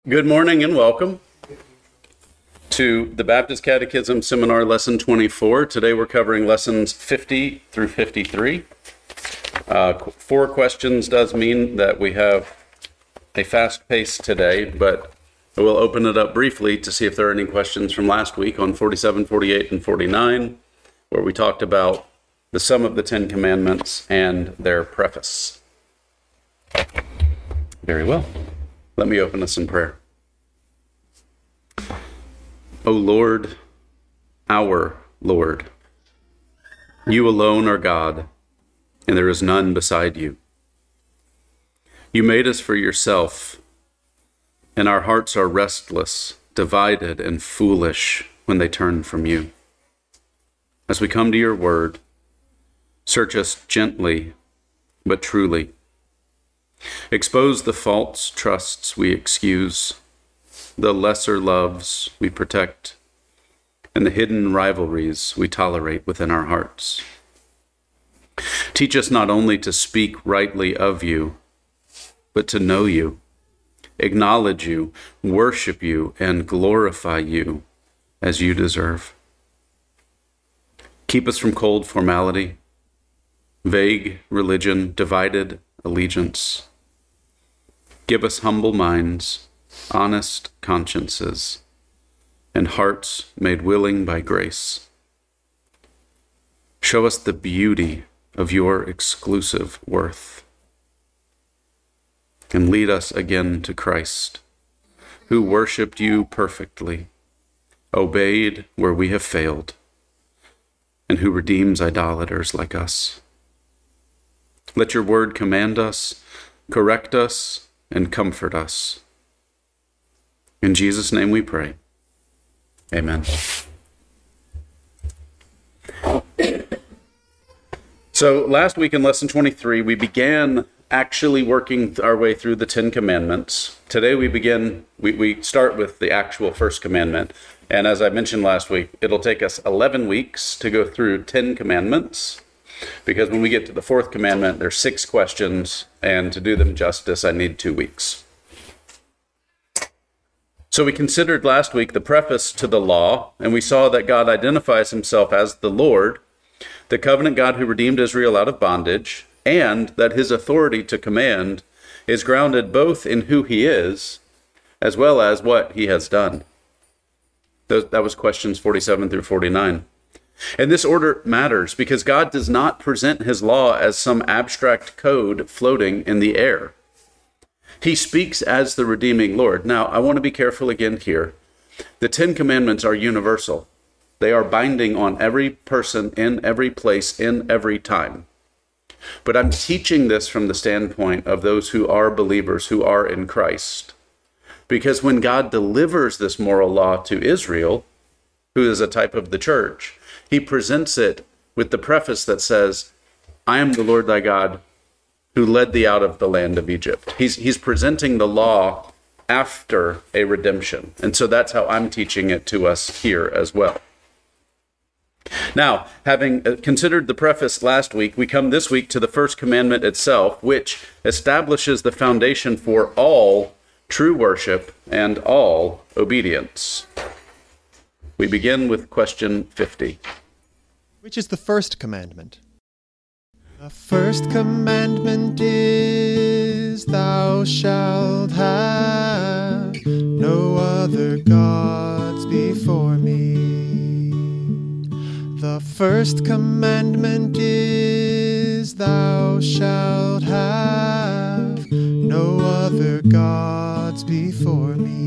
Good morning and welcome to the Baptist Catechism Seminar Lesson 24. Today we're covering lessons 50 through 53. 4 questions does mean that we have a fast pace today, but I will open it up briefly to see if there are any questions from last week on 47, 48, and 49, where we talked about the sum of the 10 commandments and their preface. Very well. Let me open us in prayer. O Lord, our Lord, you alone are God, and there is none beside you. You made us for yourself, and our hearts are restless, divided, and foolish when they turn from you. As we come to your word, search us gently but truly. Expose the false trusts we excuse, the lesser loves we protect, and the hidden rivalries we tolerate within our hearts. Teach us not only to speak rightly of you, but to know you, acknowledge you, worship you, and glorify you as you deserve. Keep us from cold formality, vague religion, divided allegiance. Give us humble minds, honest consciences, and hearts made willing by grace. Show us the beauty of your exclusive worth, and lead us again to Christ, who worshiped you perfectly, obeyed where we have failed, and who redeems idolaters like us. Let your word command us, correct us, and comfort us. In Jesus' name we pray. Amen. So last week in Lesson 23, we began actually working our way through the 10 Commandments. Today we start with the actual first commandment. And as I mentioned last week, it'll take us 11 weeks to go through 10 commandments. Because when we get to the 4th commandment, there's 6 questions, and to do them justice, I need 2 weeks. So we considered last week the preface to the law, and we saw that God identifies himself as the Lord, the covenant God who redeemed Israel out of bondage, and that his authority to command is grounded both in who he is, as well as what he has done. That was questions 47 through 49. And this order matters because God does not present his law as some abstract code floating in the air. He speaks as the redeeming Lord. Now, I want to be careful again here. The 10 Commandments are universal. They are binding on every person in every place in every time. But I'm teaching this from the standpoint of those who are believers, who are in Christ. Because when God delivers this moral law to Israel, who is a type of the church, he presents it with the preface that says, I am the Lord thy God who led thee out of the land of Egypt. He's presenting the law after a redemption. And so that's how I'm teaching it to us here as well. Now, having considered the preface last week, we come this week to the first commandment itself, which establishes the foundation for all true worship and all obedience. We begin with question 50. Which is the first commandment? The first commandment is, thou shalt have no other gods before me. The first commandment is, thou shalt have no other gods before me.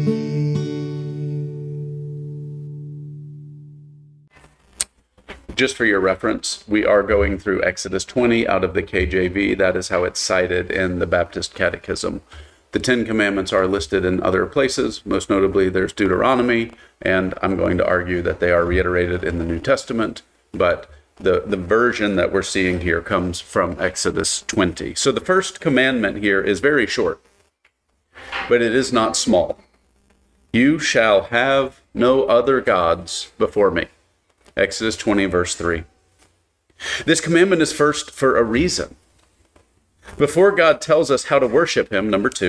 Just for your reference, we are going through Exodus 20 out of the KJV. That is how it's cited in the Baptist Catechism. The 10 Commandments are listed in other places. Most notably, there's Deuteronomy, and I'm going to argue that they are reiterated in the New Testament. But the version that we're seeing here comes from Exodus 20. So the first commandment here is very short, but it is not small. You shall have no other gods before me. Exodus 20, verse 3. This commandment is first for a reason. Before God tells us how to worship him, number 2,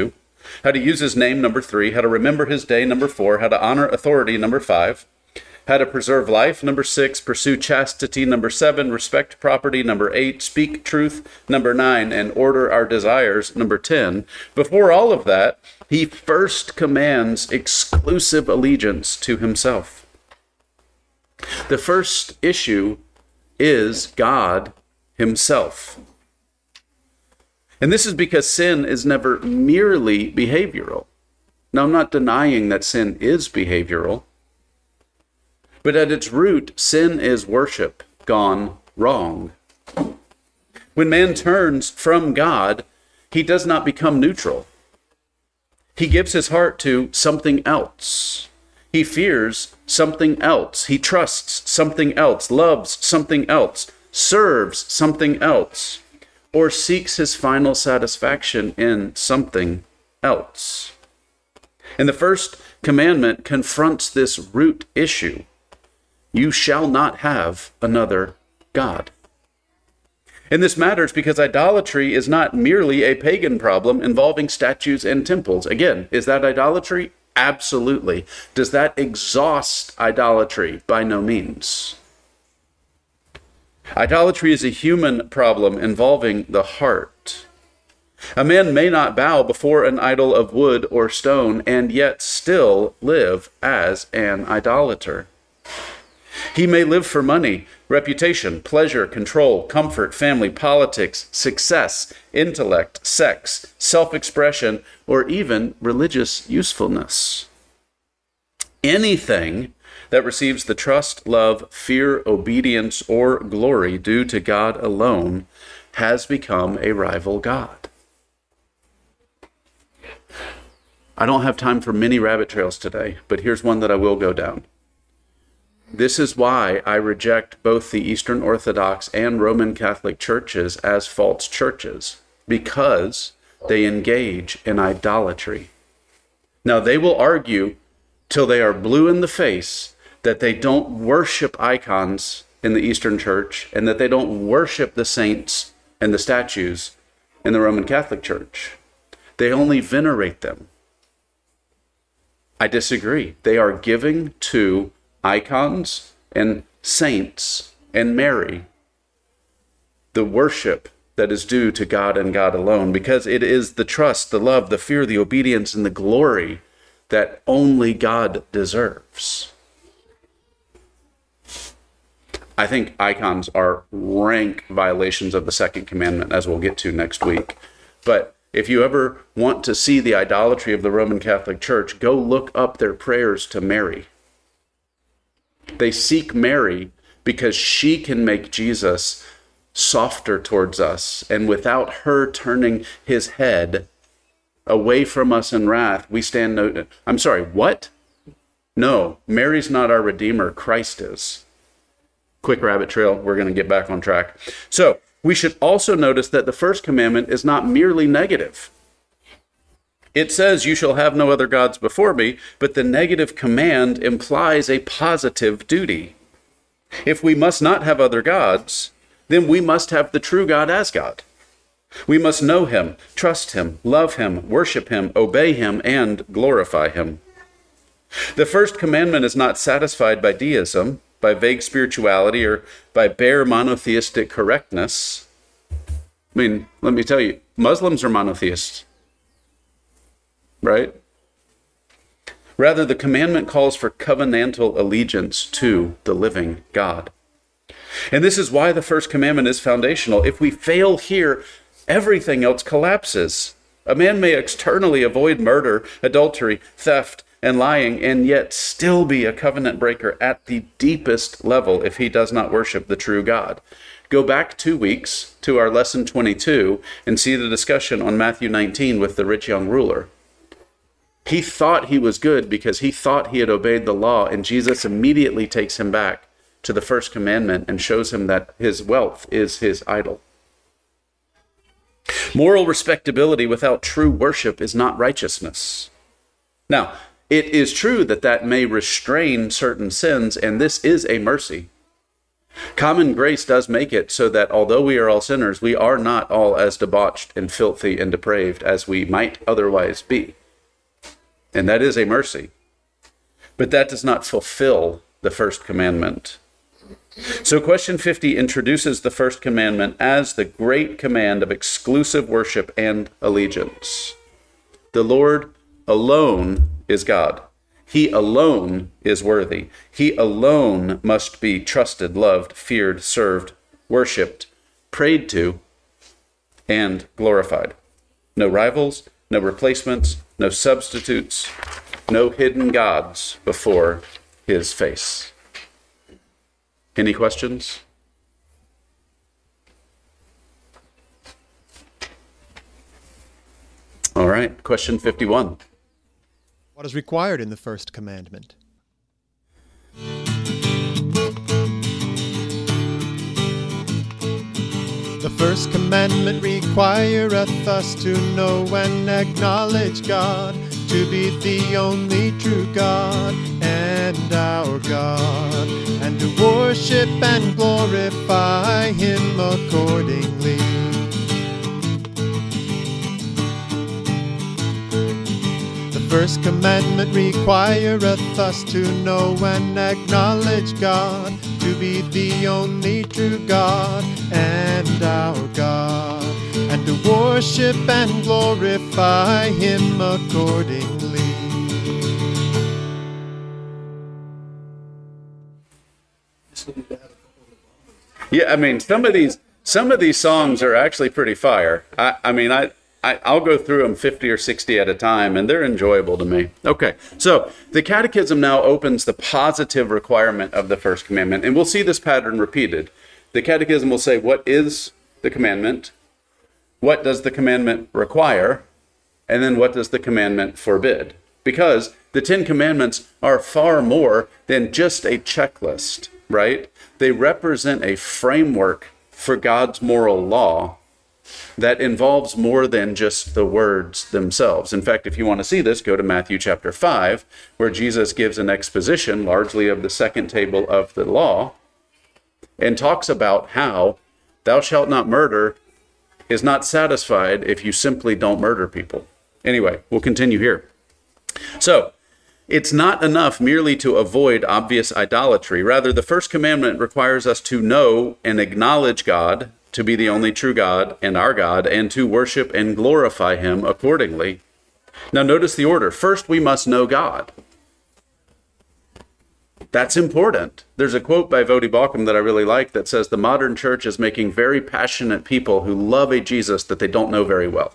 How to use his name, number 3. How to remember his day, number 4. How to honor authority, number 5. How to preserve life, number 6. Pursue chastity, number 7. Respect property, number 8. Speak truth, number 9. And order our desires, number 10. Before all of that, he first commands exclusive allegiance to himself. The first issue is God himself. And this is because sin is never merely behavioral. Now, I'm not denying that sin is behavioral, but at its root, sin is worship gone wrong. When man turns from God, he does not become neutral. He gives his heart to something else. He fears something else. He trusts something else, loves something else, serves something else, or seeks his final satisfaction in something else. And the first commandment confronts this root issue. You shall not have another God. And this matters because idolatry is not merely a pagan problem involving statues and temples. Again, is that idolatry? Absolutely. Does that exhaust idolatry? By no means. Idolatry is a human problem involving the heart. A man may not bow before an idol of wood or stone and yet still live as an idolater. He may live for money, reputation, pleasure, control, comfort, family, politics, success, intellect, sex, self-expression, or even religious usefulness. Anything that receives the trust, love, fear, obedience, or glory due to God alone has become a rival God. I don't have time for many rabbit trails today, but here's one that I will go down. This is why I reject both the Eastern Orthodox and Roman Catholic churches as false churches, because they engage in idolatry. Now, they will argue till they are blue in the face that they don't worship icons in the Eastern Church and that they don't worship the saints and the statues in the Roman Catholic Church. They only venerate them. I disagree. They are giving to icons and saints and Mary the worship that is due to God and God alone, because it is the trust, the love, the fear, the obedience, and the glory that only God deserves. I think icons are rank violations of the second commandment, as we'll get to next week. But if you ever want to see the idolatry of the Roman Catholic Church, go look up their prayers to Mary. They seek Mary because she can make Jesus softer towards us. And without her turning his head away from us in wrath, we stand no... I'm sorry, what? No, Mary's not our Redeemer. Christ is. Quick rabbit trail. We're going to get back on track. So we should also notice that the first commandment is not merely negative. It says, you shall have no other gods before me, but the negative command implies a positive duty. If we must not have other gods, then we must have the true God as God. We must know him, trust him, love him, worship him, obey him, and glorify him. The first commandment is not satisfied by deism, by vague spirituality, or by bare monotheistic correctness. I mean, let me tell you, Muslims are monotheists. Right? Rather, the commandment calls for covenantal allegiance to the living God. And this is why the first commandment is foundational. If we fail here, everything else collapses. A man may externally avoid murder, adultery, theft, and lying, and yet still be a covenant breaker at the deepest level if he does not worship the true God. Go back 2 weeks to our lesson 22 and see the discussion on Matthew 19 with the rich young ruler. He thought he was good because he thought he had obeyed the law, and Jesus immediately takes him back to the first commandment and shows him that his wealth is his idol. Moral respectability without true worship is not righteousness. Now, it is true that that may restrain certain sins, and this is a mercy. Common grace does make it so that although we are all sinners, we are not all as debauched and filthy and depraved as we might otherwise be. And that is a mercy. But that does not fulfill the first commandment. So question 50 introduces the first commandment as the great command of exclusive worship and allegiance. The Lord alone is God. He alone is worthy. He alone must be trusted, loved, feared, served, worshiped, prayed to, and glorified. No rivals, no replacements, no substitutes, no hidden gods before his face. Any questions? All right, question 51. What is required in the first commandment? The first commandment requireth us to know and acknowledge God to be the only true God and our God, and to worship and glorify Him accordingly. The first commandment requireth us to know and acknowledge God to be the only true God and our God, and to worship and glorify Him accordingly. Yeah, I mean, some of these songs are actually pretty fire. I'll go through them 50 or 60 at a time, and they're enjoyable to me. Okay, so the Catechism now opens the positive requirement of the first commandment, and we'll see this pattern repeated. The Catechism will say, what is the commandment? What does the commandment require? And then what does the commandment forbid? Because the 10 Commandments are far more than just a checklist, right? They represent a framework for God's moral law that involves more than just the words themselves. In fact, if you want to see this, go to Matthew chapter 5, where Jesus gives an exposition largely of the second table of the law and talks about how thou shalt not murder is not satisfied if you simply don't murder people. Anyway, we'll continue here. So, it's not enough merely to avoid obvious idolatry. Rather, the first commandment requires us to know and acknowledge God to be the only true God and our God, and to worship and glorify Him accordingly. Now notice the order. First, we must know God. That's important. There's a quote by Voddie Baucham that I really like that says, the modern church is making very passionate people who love a Jesus that they don't know very well.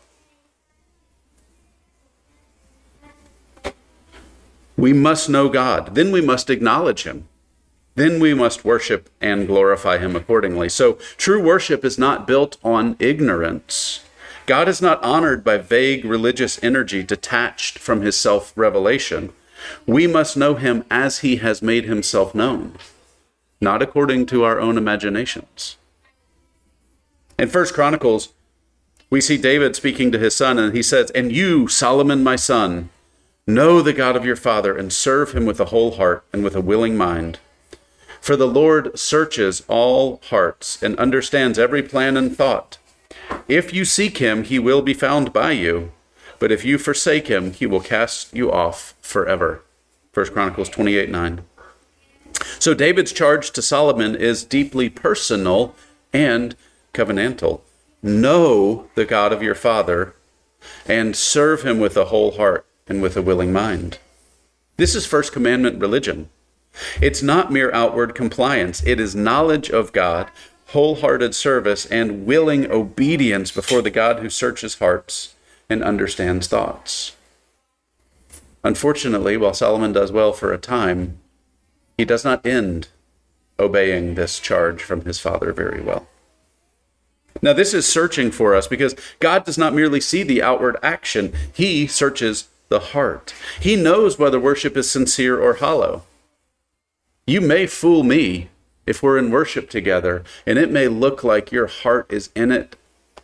We must know God. Then we must acknowledge Him. Then we must worship and glorify Him accordingly. So true worship is not built on ignorance. God is not honored by vague religious energy detached from His self-revelation. We must know Him as He has made Himself known, not according to our own imaginations. In 1 Chronicles, we see David speaking to his son, and he says, and you, Solomon, my son, know the God of your father and serve Him with a whole heart and with a willing mind. For the Lord searches all hearts and understands every plan and thought. If you seek Him, He will be found by you. But if you forsake Him, He will cast you off forever. 1 Chronicles 28:9. So David's charge to Solomon is deeply personal and covenantal. Know the God of your father and serve Him with a whole heart and with a willing mind. This is first commandment religion. It's not mere outward compliance. It is knowledge of God, wholehearted service, and willing obedience before the God who searches hearts and understands thoughts. Unfortunately, while Solomon does well for a time, he does not end obeying this charge from his father very well. Now, this is searching for us because God does not merely see the outward action. He searches the heart. He knows whether worship is sincere or hollow. You may fool me if we're in worship together, and it may look like your heart is in it,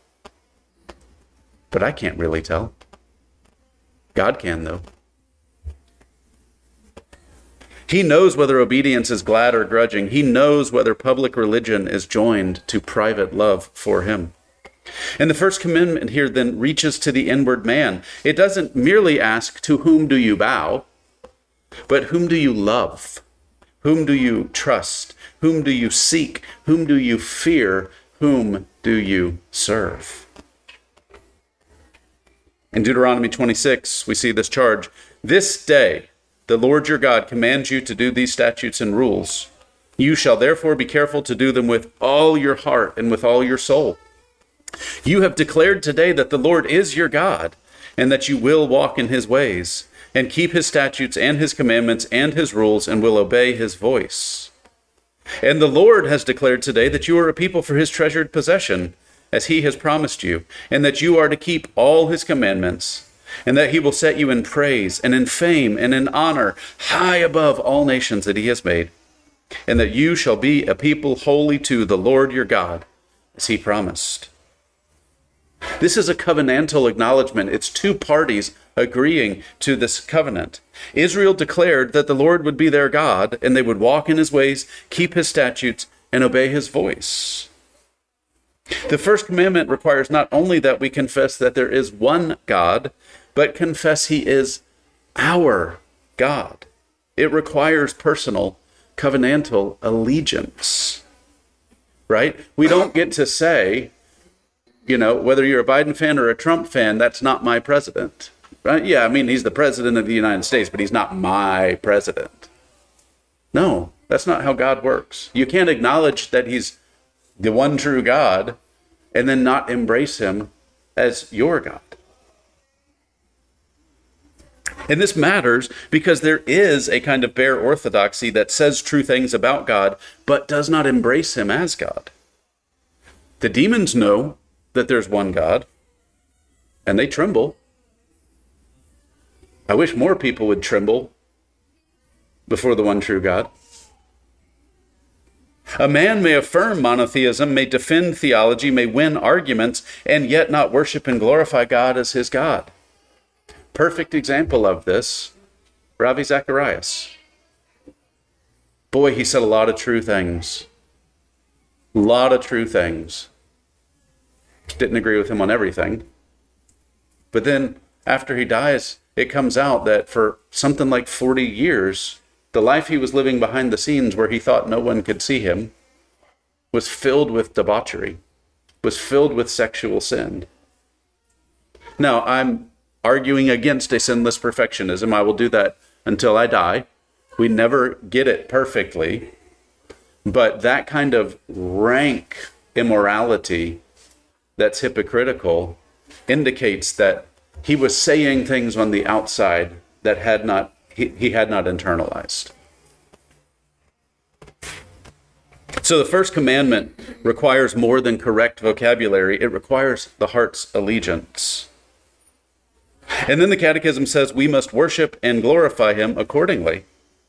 but I can't really tell. God can, though. He knows whether obedience is glad or grudging. He knows whether public religion is joined to private love for him. And the first commandment here then reaches to the inward man. It doesn't merely ask, to whom do you bow, but whom do you love? Whom do you trust? Whom do you seek? Whom do you fear? Whom do you serve? In Deuteronomy 26, we see this charge. This day, the Lord your God commands you to do these statutes and rules. You shall therefore be careful to do them with all your heart and with all your soul. You have declared today that the Lord is your God, and that you will walk in his ways, and keep his statutes and his commandments and his rules, and will obey his voice. And the Lord has declared today that you are a people for his treasured possession, as he has promised you, and that you are to keep all his commandments, and that he will set you in praise and in fame and in honor high above all nations that he has made, and that you shall be a people holy to the Lord your God, as he promised. This is a covenantal acknowledgement. It's two parties agreeing to this covenant. Israel declared that the Lord would be their God, and they would walk in his ways, keep his statutes, and obey his voice. The first commandment requires not only that we confess that there is one God, but confess he is our God. It requires personal, covenantal allegiance, right? We don't get to say, whether you're a Biden fan or a Trump fan, that's not my president, right? Yeah, I mean, he's the president of the United States, but he's not my president. No, that's not how God works. You can't acknowledge that he's the one true God and then not embrace him as your God. And this matters because there is a kind of bare orthodoxy that says true things about God, but does not embrace him as God. The demons know that there's one God, and they tremble. I wish more people would tremble before the one true God. A man may affirm monotheism, may defend theology, may win arguments, and yet not worship and glorify God as his God. Perfect example of this, Ravi Zacharias. Boy, he said a lot of true things. A lot of true things. Didn't agree with him on everything. But then, after he dies, it comes out that for something like 40 years, the life he was living behind the scenes where he thought no one could see him was filled with debauchery, was filled with sexual sin. Now, I'm arguing against a sinless perfectionism. I will do that until I die. We never get it perfectly. But that kind of rank immorality that's hypocritical indicates that he was saying things on the outside that he had not internalized. So the first commandment requires more than correct vocabulary. It requires the heart's allegiance. And then the Catechism says we must worship and glorify him accordingly.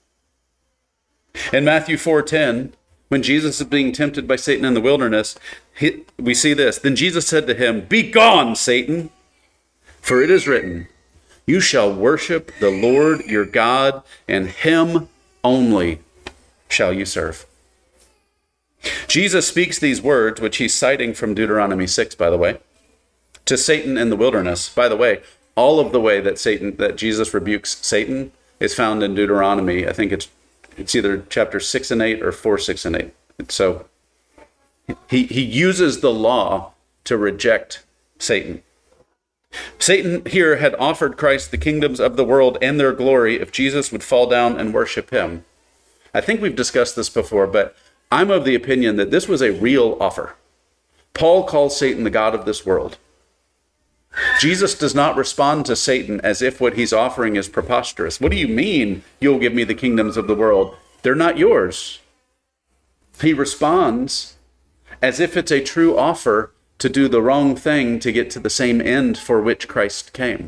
In Matthew 4:10, when Jesus is being tempted by Satan in the wilderness, we see this. Then Jesus said to him, "Begone, Satan, for it is written, you shall worship the Lord your God, and him only shall you serve." Jesus speaks these words, which he's citing from Deuteronomy 6, by the way, to Satan in the wilderness. By the way, all of the way that Jesus rebukes Satan is found in Deuteronomy. I think it's either chapter 6 and 8 or 4, 6 and 8. So he uses the law to reject Satan. Satan here had offered Christ the kingdoms of the world and their glory if Jesus would fall down and worship him. I think we've discussed this before, but I'm of the opinion that this was a real offer. Paul calls Satan the god of this world. Jesus does not respond to Satan as if what he's offering is preposterous. What do you mean you'll give me the kingdoms of the world? They're not yours. He responds as if it's a true offer to do the wrong thing to get to the same end for which Christ came.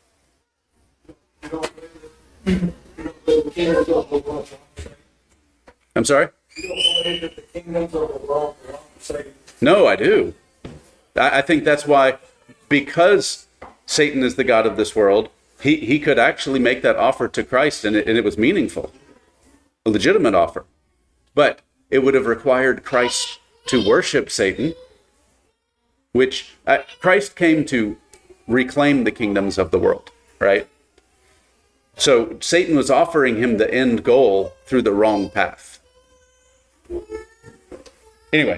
I'm sorry? No, I do. I think that's why, because Satan is the god of this world, he could actually make that offer to Christ, and it was meaningful. a legitimate offer. But it would have required Christ to worship Satan, which Christ came to reclaim the kingdoms of the world, right? So Satan was offering him the end goal through the wrong path. Anyway,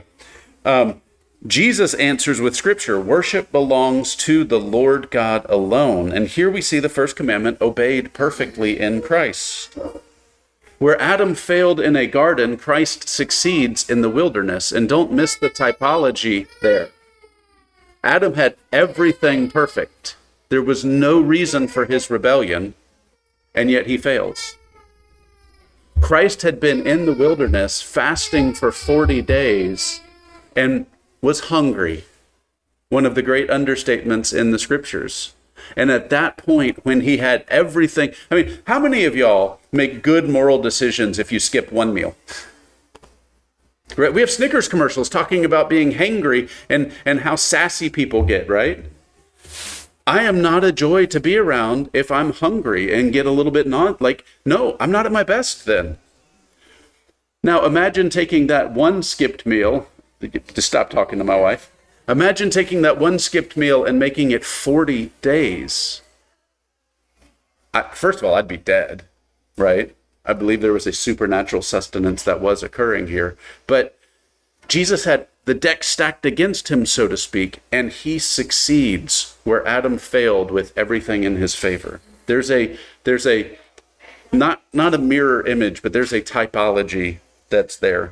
Jesus answers with Scripture. Worship belongs to the Lord God alone. And here we see the first commandment obeyed perfectly in Christ. Where Adam failed in a garden, Christ succeeds in the wilderness. And don't miss the typology there. Adam had everything perfect. There was no reason for his rebellion, and yet he fails. Christ had been in the wilderness fasting for 40 days and was hungry. One of the great understatements in the scriptures. And at that point, when he had everything, I mean, how many of y'all make good moral decisions if you skip one meal? Right? We have Snickers commercials talking about being hangry and how sassy people get, right? I am not a joy to be around if I'm hungry and get a little bit no, I'm not at my best then. Now imagine taking that one skipped meal, to stop talking to my wife. Imagine taking that one skipped meal and making it 40 days. First of all, I'd be dead, right? I believe there was a supernatural sustenance that was occurring here. But Jesus had the deck stacked against him, so to speak, and he succeeds where Adam failed with everything in his favor. There's a not a mirror image, but there's a typology that's there.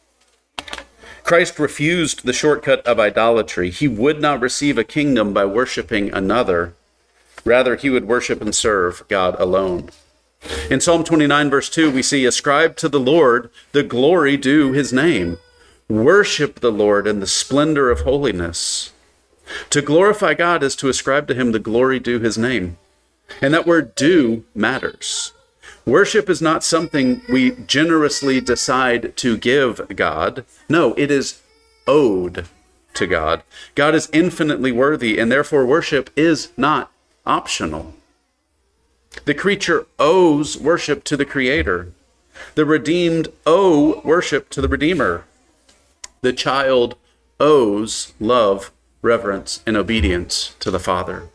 Christ refused the shortcut of idolatry. He would not receive a kingdom by worshiping another. Rather, he would worship and serve God alone. In Psalm 29, verse 2, we see, ascribe to the Lord the glory due his name. Worship the Lord in the splendor of holiness. To glorify God is to ascribe to him the glory due his name. And that word due matters. Worship is not something we generously decide to give God. No, it is owed to God. God is infinitely worthy, and therefore worship is not optional. The creature owes worship to the Creator. The redeemed owe worship to the Redeemer. The child owes love, reverence, and obedience to the Father.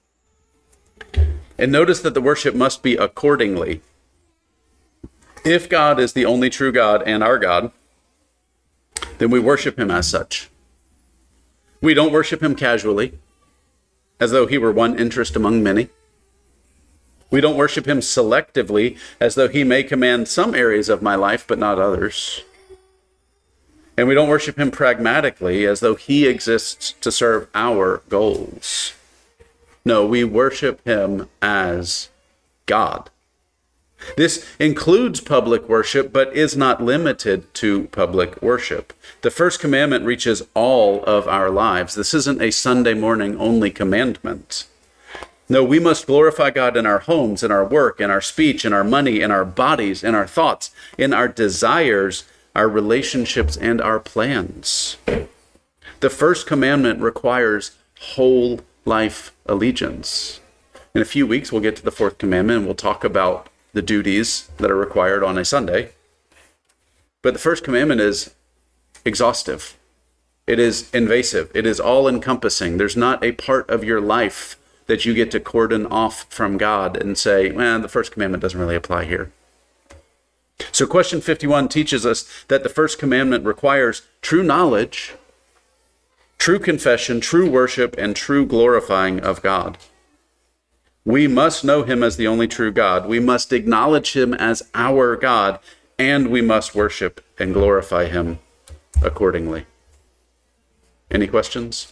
And notice that the worship must be accordingly. If God is the only true God and our God, then we worship him as such. We don't worship him casually, as though he were one interest among many. We don't worship him selectively, as though he may command some areas of my life, but not others. And we don't worship him pragmatically, as though he exists to serve our goals. No, we worship him as God. This includes public worship, but is not limited to public worship. The first commandment reaches all of our lives. This isn't a Sunday morning only commandment. No, we must glorify God in our homes, in our work, in our speech, in our money, in our bodies, in our thoughts, in our desires, our relationships, and our plans. The first commandment requires whole life allegiance. In a few weeks, we'll get to the fourth commandment, and we'll talk about the duties that are required on a Sunday. But the first commandment is exhaustive. It is invasive. It is all-encompassing. There's not a part of your life that you get to cordon off from God and say, well, the first commandment doesn't really apply here. So question 51 teaches us that the first commandment requires true knowledge, true confession, true worship, and true glorifying of God. We must know him as the only true God. We must acknowledge him as our God, and we must worship and glorify him accordingly. Any questions?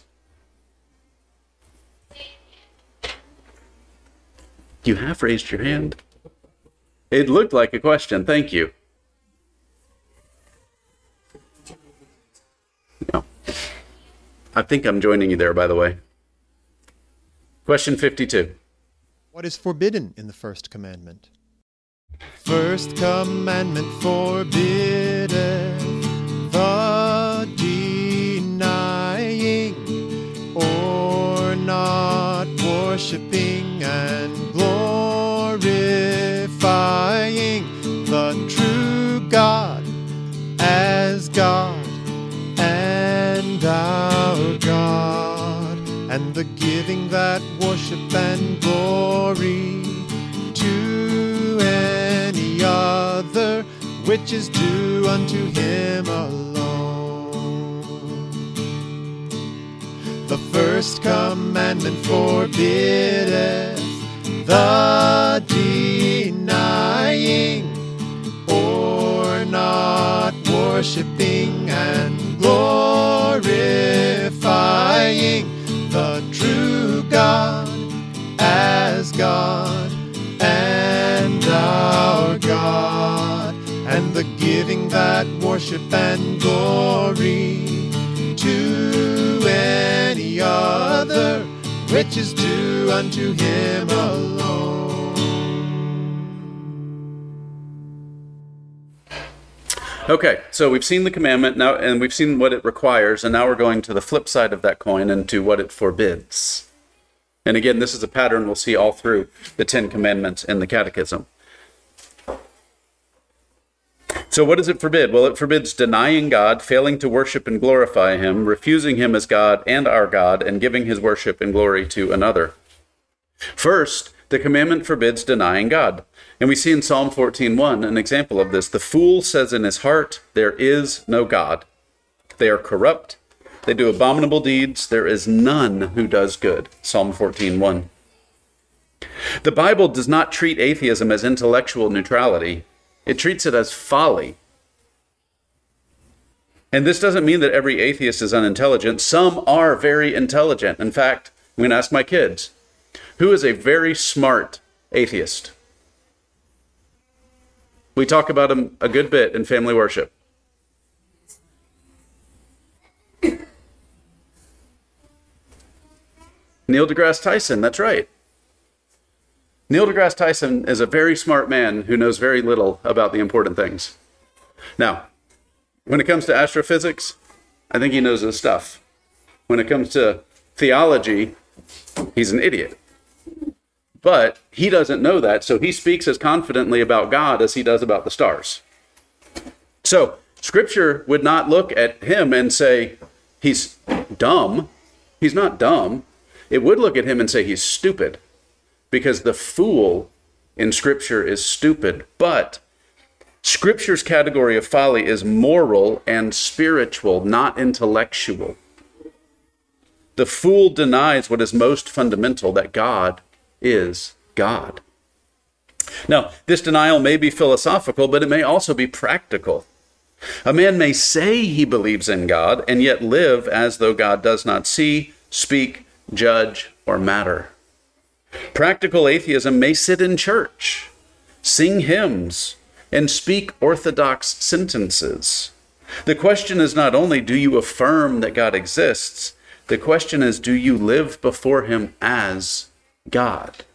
You have raised your hand. It looked like a question. Thank you. No. I think I'm joining you there, by the way. Question 52. What is forbidden in the first commandment? First commandment forbiddeth the denying or not worshiping and glorifying the true which is due unto him alone. The first commandment forbiddeth the denying or not worshiping and glorifying the true God as God and our God, and the giving that worship and glory to any other, which is due unto him alone. Okay, so we've seen the commandment now, and we've seen what it requires, and now we're going to the flip side of that coin and to what it forbids. And again, this is a pattern we'll see all through the Ten Commandments in the Catechism. So what does it forbid? Well, it forbids denying God, failing to worship and glorify him, refusing him as God and our God, and giving his worship and glory to another. First, the commandment forbids denying God. And we see in Psalm 14:1 an example of this. The fool says in his heart, there is no God. They are corrupt. They do abominable deeds. There is none who does good. Psalm 14:1. The Bible does not treat atheism as intellectual neutrality. It treats it as folly. And this doesn't mean that every atheist is unintelligent. Some are very intelligent. In fact, I'm going to ask my kids, who is a very smart atheist? We talk about him a good bit in family worship. Neil deGrasse Tyson, that's right. Neil deGrasse Tyson is a very smart man who knows very little about the important things. Now, when it comes to astrophysics, I think he knows his stuff. When it comes to theology, he's an idiot. But he doesn't know that, so he speaks as confidently about God as he does about the stars. So, Scripture would not look at him and say, he's dumb. He's not dumb. It would look at him and say he's stupid, because the fool in Scripture is stupid. But Scripture's category of folly is moral and spiritual, not intellectual. The fool denies what is most fundamental, that God is God. Now, this denial may be philosophical, but it may also be practical. A man may say he believes in God and yet live as though God does not see, speak, judge, or matter. Practical atheism may sit in church, sing hymns, and speak orthodox sentences. The question is not only do you affirm that God exists, the question is, do you live before him as God?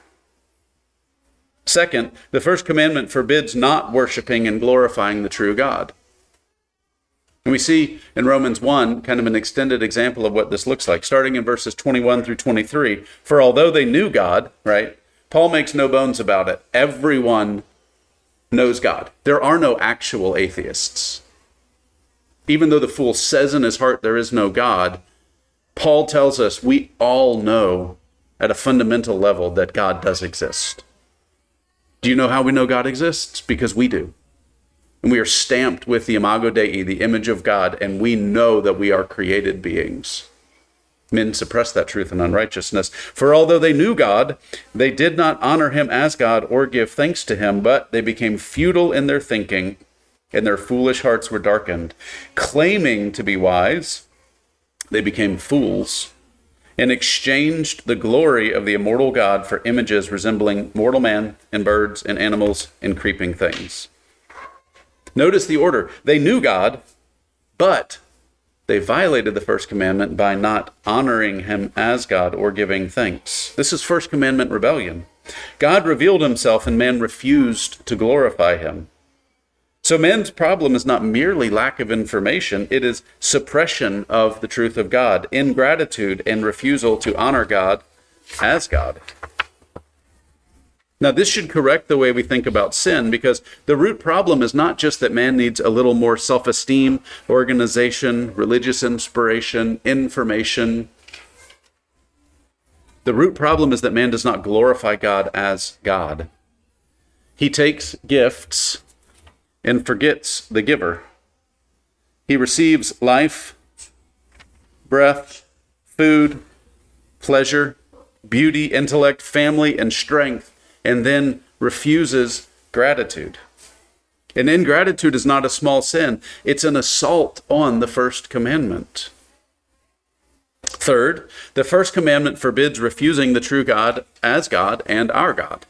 Second, the first commandment forbids not worshiping and glorifying the true God. And we see in Romans 1 kind of an extended example of what this looks like, starting in verses 21 through 23. For although they knew God, right, Paul makes no bones about it. Everyone knows God. There are no actual atheists. Even though the fool says in his heart there is no God, Paul tells us we all know at a fundamental level that God does exist. Do you know how we know God exists? Because we do. And we are stamped with the Imago Dei, the image of God, and we know that we are created beings. Men suppress that truth in unrighteousness. For although they knew God, they did not honor him as God or give thanks to him, but they became futile in their thinking, and their foolish hearts were darkened. Claiming to be wise, they became fools, and exchanged the glory of the immortal God for images resembling mortal man and birds and animals and creeping things. Notice the order. They knew God, but they violated the first commandment by not honoring him as God or giving thanks. This is first commandment rebellion. God revealed himself and man refused to glorify him. So man's problem is not merely lack of information, it is suppression of the truth of God, ingratitude and refusal to honor God as God. Now, this should correct the way we think about sin, because the root problem is not just that man needs a little more self-esteem, organization, religious inspiration, information. The root problem is that man does not glorify God as God. He takes gifts and forgets the giver. He receives life, breath, food, pleasure, beauty, intellect, family, and strength, and then refuses gratitude. And ingratitude is not a small sin. It's an assault on the first commandment. Third, the first commandment forbids refusing the true God as God and our God.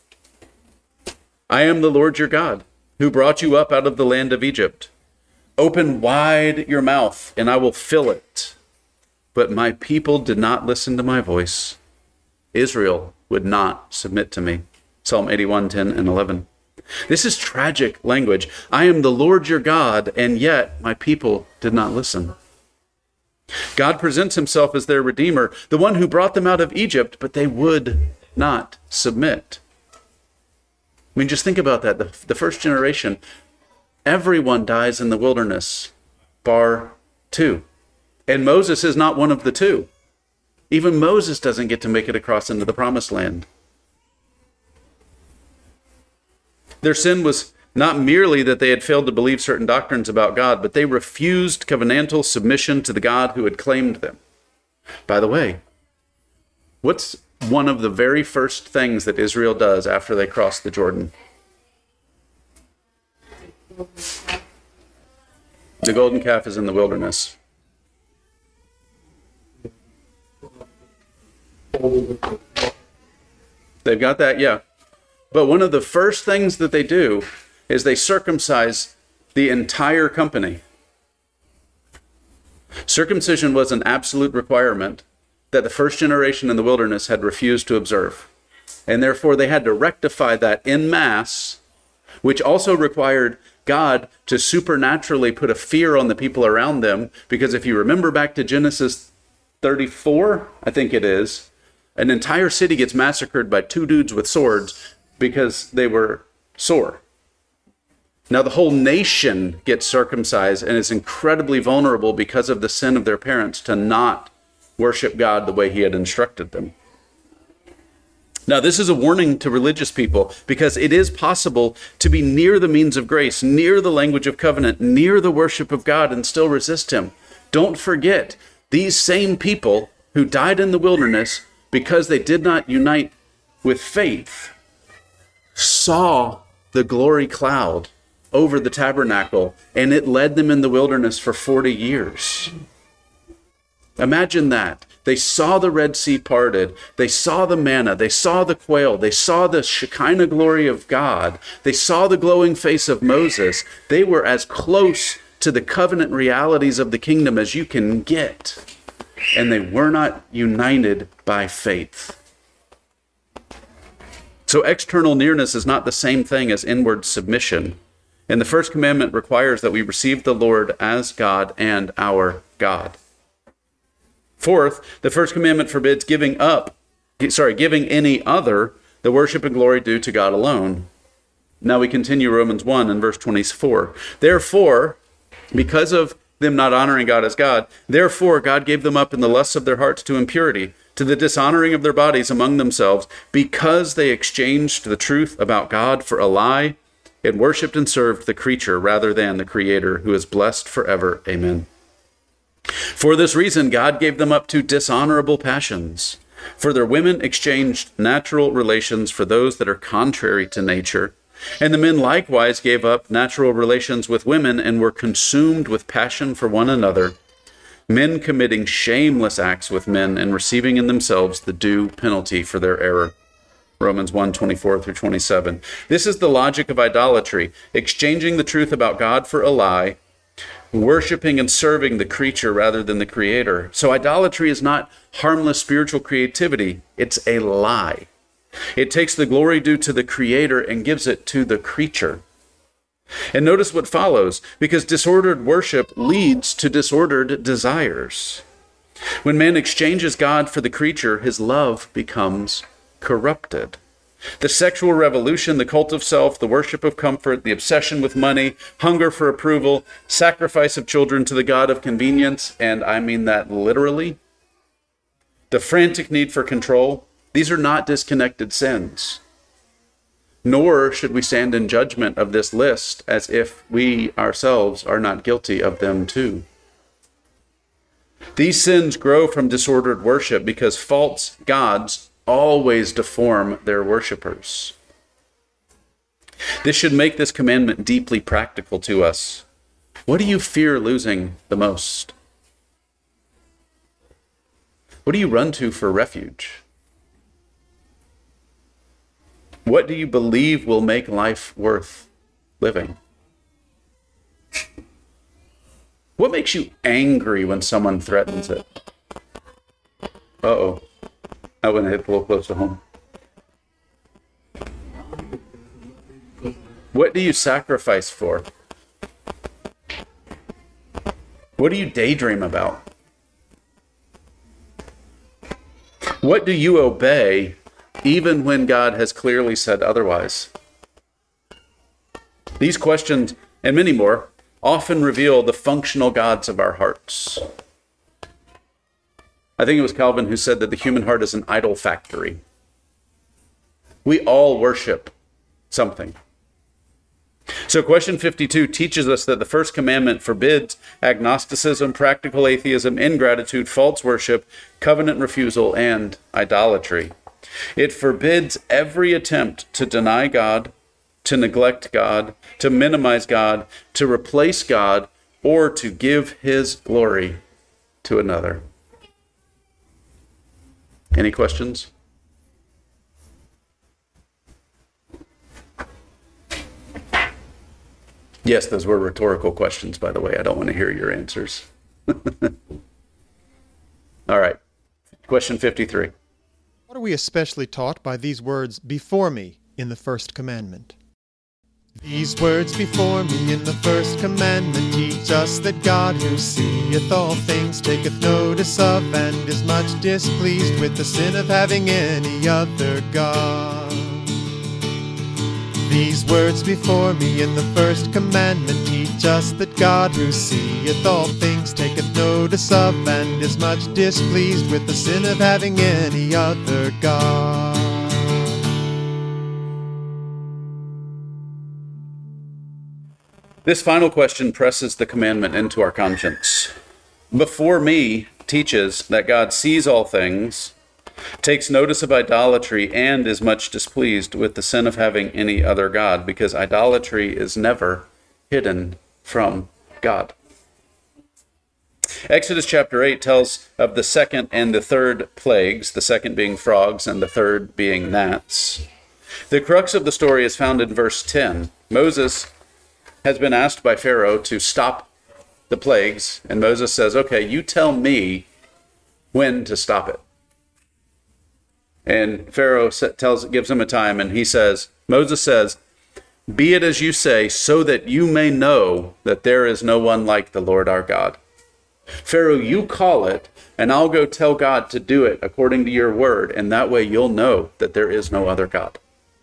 I am the Lord your God, who brought you up out of the land of Egypt. Open wide your mouth, and I will fill it. But my people did not listen to my voice. Israel would not submit to me. Psalm 81, 10 and 11. This is tragic language. I am the Lord your God, and yet my people did not listen. God presents himself as their Redeemer, the one who brought them out of Egypt, but they would not submit. I mean, just think about that. The first generation, everyone dies in the wilderness, bar two. And Moses is not one of the two. Even Moses doesn't get to make it across into the promised land. Their sin was not merely that they had failed to believe certain doctrines about God, but they refused covenantal submission to the God who had claimed them. By the way, what's one of the very first things that Israel does after they cross the Jordan? The golden calf is in the wilderness. They've got that, yeah. But one of the first things that they do is they circumcise the entire company. Circumcision was an absolute requirement that the first generation in the wilderness had refused to observe. And therefore they had to rectify that en masse, which also required God to supernaturally put a fear on the people around them. Because if you remember back to Genesis 34, I think it is, an entire city gets massacred by two dudes with swords because they were sore. Now the whole nation gets circumcised and is incredibly vulnerable because of the sin of their parents to not worship God the way he had instructed them. Now this is a warning to religious people because it is possible to be near the means of grace, near the language of covenant, near the worship of God and still resist him. Don't forget, these same people who died in the wilderness because they did not unite with faith saw the glory cloud over the tabernacle, and it led them in the wilderness for 40 years. Imagine that. They saw the Red Sea parted. They saw the manna. They saw the quail. They saw the Shekinah glory of God. They saw the glowing face of Moses. They were as close to the covenant realities of the kingdom as you can get. And they were not united by faith. So external nearness is not the same thing as inward submission. And the first commandment requires that we receive the Lord as God and our God. Fourth, the first commandment forbids giving any other the worship and glory due to God alone. Now we continue Romans 1 and verse 24. Therefore, because of them not honoring God as God, therefore God gave them up in the lusts of their hearts to impurity, to the dishonoring of their bodies among themselves, because they exchanged the truth about God for a lie, and worshipped and served the creature rather than the Creator, who is blessed forever. Amen. For this reason, God gave them up to dishonorable passions. For their women exchanged natural relations for those that are contrary to nature. And the men likewise gave up natural relations with women and were consumed with passion for one another, men committing shameless acts with men and receiving in themselves the due penalty for their error. Romans 1, 24 through 27. This is the logic of idolatry, exchanging the truth about God for a lie, worshiping and serving the creature rather than the Creator. So idolatry is not harmless spiritual creativity, it's a lie. It takes the glory due to the Creator and gives it to the creature. And notice what follows, because disordered worship leads to disordered desires. When man exchanges God for the creature, his love becomes corrupted. The sexual revolution, the cult of self, the worship of comfort, the obsession with money, hunger for approval, sacrifice of children to the god of convenience, and I mean that literally, the frantic need for control, these are not disconnected sins. Nor should we stand in judgment of this list as if we ourselves are not guilty of them too. These sins grow from disordered worship because false gods always deform their worshipers. This should make this commandment deeply practical to us. What do you fear losing the most? What do you run to for refuge? What do you believe will make life worth living? What makes you angry when someone threatens it? Uh-oh. That one hit a little close to home. What do you sacrifice for? What do you daydream about? What do you obey even when God has clearly said otherwise? These questions, and many more, often reveal the functional gods of our hearts. I think it was Calvin who said that the human heart is an idol factory. We all worship something. So question 52 teaches us that the first commandment forbids agnosticism, practical atheism, ingratitude, false worship, covenant refusal, and idolatry. It forbids every attempt to deny God, to neglect God, to minimize God, to replace God, or to give his glory to another. Any questions? Yes, those were rhetorical questions, by the way. I don't want to hear your answers. All right. Question 53. What are we especially taught by these words before me in the first commandment? These words before me in the first commandment teach us that God who seeth all things taketh notice of and is much displeased with the sin of having any other God. These words before me in the first commandment teach us that God who seeth all things taketh notice of and is much displeased with the sin of having any other God. This final question presses the commandment into our conscience. Before me teaches that God sees all things, takes notice of idolatry, and is much displeased with the sin of having any other God, because idolatry is never hidden from God. Exodus chapter 8 tells of the second and the third plagues, the second being frogs and the third being gnats. The crux of the story is found in verse 10. Moses has been asked by Pharaoh to stop the plagues, and Moses says, okay, you tell me when to stop it. And Pharaoh gives him a time, and Moses says, be it as you say, so that you may know that there is no one like the Lord our God. Pharaoh, you call it, and I'll go tell God to do it according to your word, and that way you'll know that there is no other God.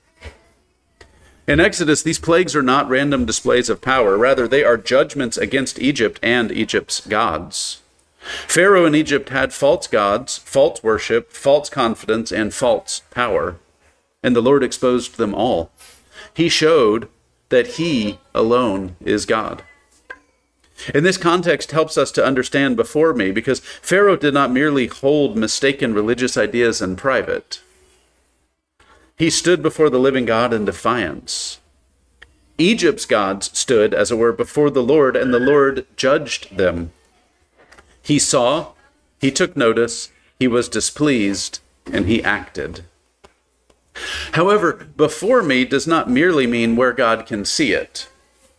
In Exodus, these plagues are not random displays of power. Rather, they are judgments against Egypt and Egypt's gods. Pharaoh in Egypt had false gods, false worship, false confidence, and false power, and the Lord exposed them all. He showed that he alone is God. And this context helps us to understand before me, because Pharaoh did not merely hold mistaken religious ideas in private. He stood before the living God in defiance. Egypt's gods stood, as it were, before the Lord, and the Lord judged them. He saw, he took notice, he was displeased, and he acted. However, before me does not merely mean where God can see it,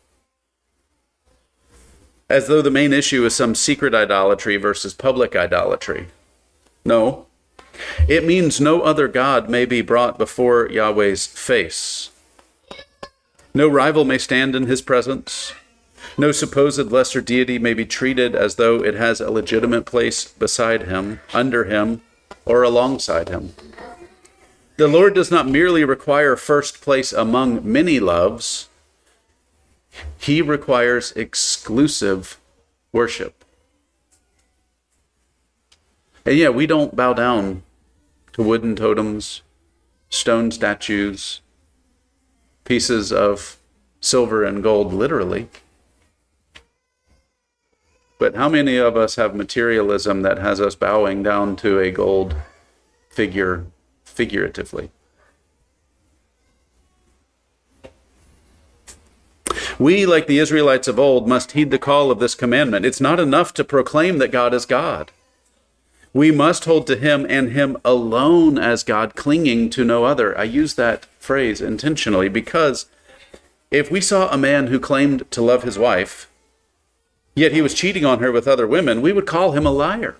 as though the main issue is some secret idolatry versus public idolatry. No, it means no other God may be brought before Yahweh's face. No rival may stand in his presence. No supposed lesser deity may be treated as though it has a legitimate place beside him, under him, or alongside him. The Lord does not merely require first place among many loves. He requires exclusive worship. And yeah, we don't bow down to wooden totems, stone statues, pieces of silver and gold literally. But how many of us have materialism that has us bowing down to a gold figure figuratively? We, like the Israelites of old, must heed the call of this commandment. It's not enough to proclaim that God is God. We must hold to him and him alone as God, clinging to no other. I use that phrase intentionally because if we saw a man who claimed to love his wife, yet he was cheating on her with other women, we would call him a liar.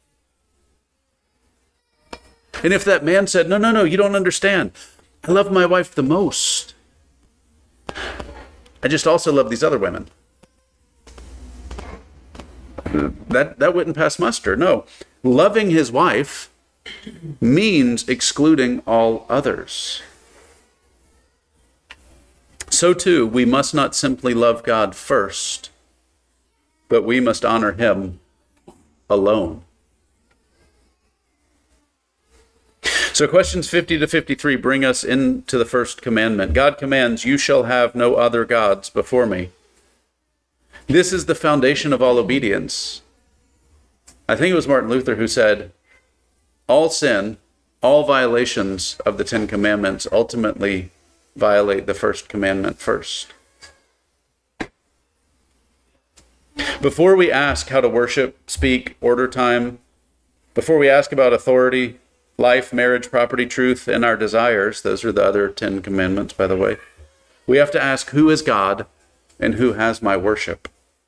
And if that man said, no, you don't understand. I love my wife the most. I just also love these other women. That wouldn't pass muster. No. Loving his wife means excluding all others. So too, we must not simply love God first, but we must honor him alone. So questions 50 to 53 bring us into the first commandment. God commands, "You shall have no other gods before me." This is the foundation of all obedience. I think it was Martin Luther who said, all sin, all violations of the Ten Commandments ultimately violate the first commandment first. Before we ask how to worship, speak, order time, before we ask about authority, life, marriage, property, truth, and our desires, those are the other 10 commandments, by the way, we have to ask, who is God and who has my worship?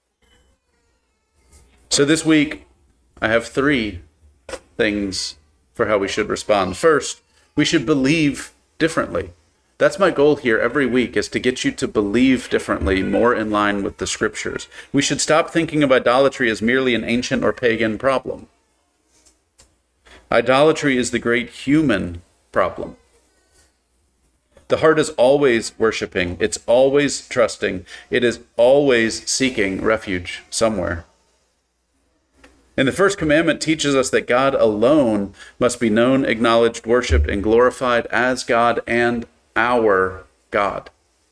So this week, I have 3 things for how we should respond. First, we should believe differently. That's my goal here every week, is to get you to believe differently, more in line with the scriptures. We should stop thinking of idolatry as merely an ancient or pagan problem. Idolatry is the great human problem. The heart is always worshiping. It's always trusting. It is always seeking refuge somewhere. And the first commandment teaches us that God alone must be known, acknowledged, worshiped, and glorified as God and our God.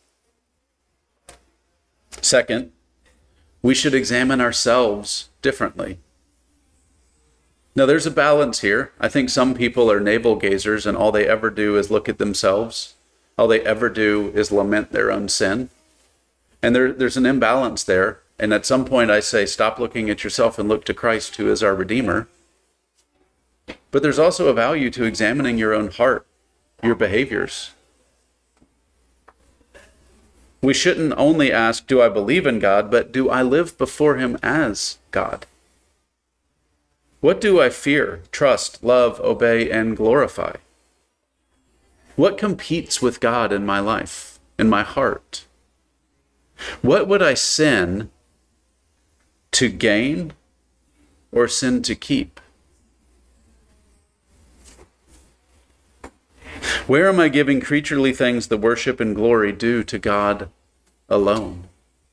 Second, we should examine ourselves differently. Now, there's a balance here. I think some people are navel gazers and all they ever do is look at themselves. All they ever do is lament their own sin. And there's an imbalance there. And at some point I say, stop looking at yourself and look to Christ, who is our Redeemer. But there's also a value to examining your own heart, your behaviors. We shouldn't only ask, do I believe in God, but do I live before him as God? What do I fear, trust, love, obey, and glorify? What competes with God in my life, in my heart? What would I sin to gain or sin to keep? Where am I giving creaturely things the worship and glory due to God alone?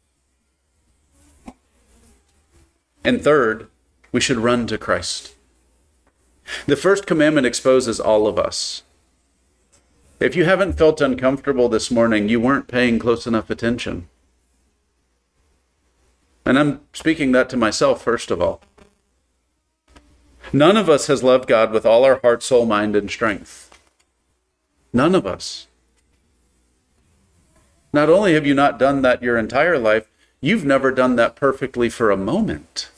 And third, we should run to Christ. The first commandment exposes all of us. If you haven't felt uncomfortable this morning, you weren't paying close enough attention. And I'm speaking that to myself, first of all. None of us has loved God with all our heart, soul, mind, and strength. None of us. Not only have you not done that your entire life, you've never done that perfectly for a moment.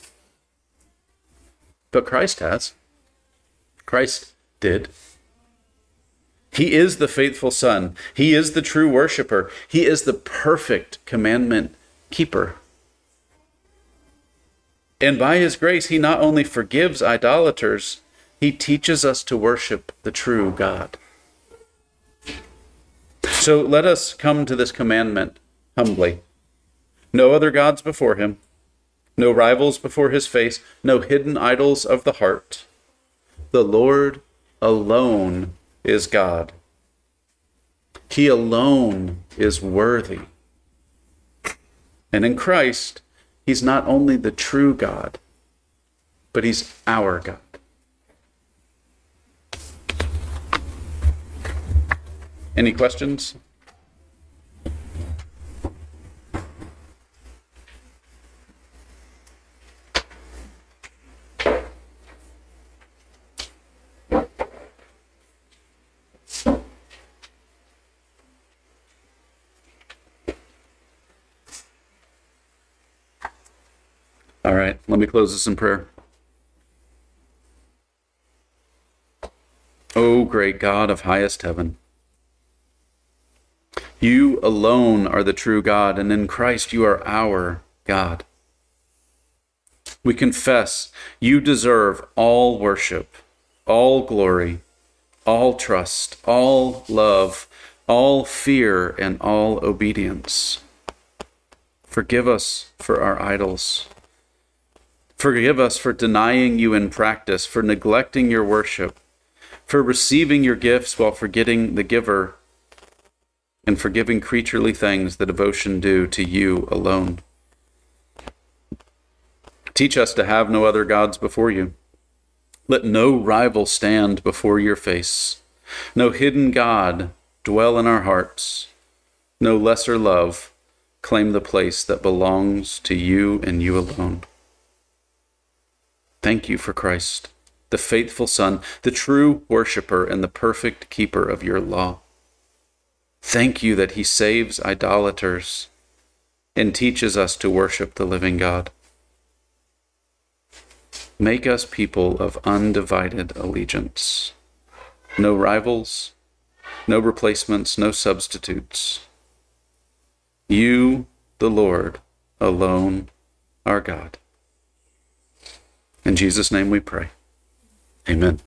But Christ has. Christ did. He is the faithful Son. He is the true worshiper. He is the perfect commandment keeper. And by his grace, he not only forgives idolaters, he teaches us to worship the true God. So let us come to this commandment humbly. No other gods before him. No rivals before his face, no hidden idols of the heart. The Lord alone is God. He alone is worthy. And in Christ, he's not only the true God, but he's our God. Any questions? All right, let me close this in prayer. O great God of highest heaven, you alone are the true God, and in Christ you are our God. We confess you deserve all worship, all glory, all trust, all love, all fear, and all obedience. Forgive us for our idols. Forgive us for denying you in practice, for neglecting your worship, for receiving your gifts while forgetting the giver, and for giving creaturely things the devotion due to you alone. Teach us to have no other gods before you. Let no rival stand before your face. No hidden God dwell in our hearts. No lesser love claim the place that belongs to you and you alone. Thank you for Christ, the faithful Son, the true worshiper and the perfect keeper of your law. Thank you that he saves idolaters and teaches us to worship the living God. Make us people of undivided allegiance. No rivals, no replacements, no substitutes. You, the Lord, alone are God. In Jesus' name we pray. Amen.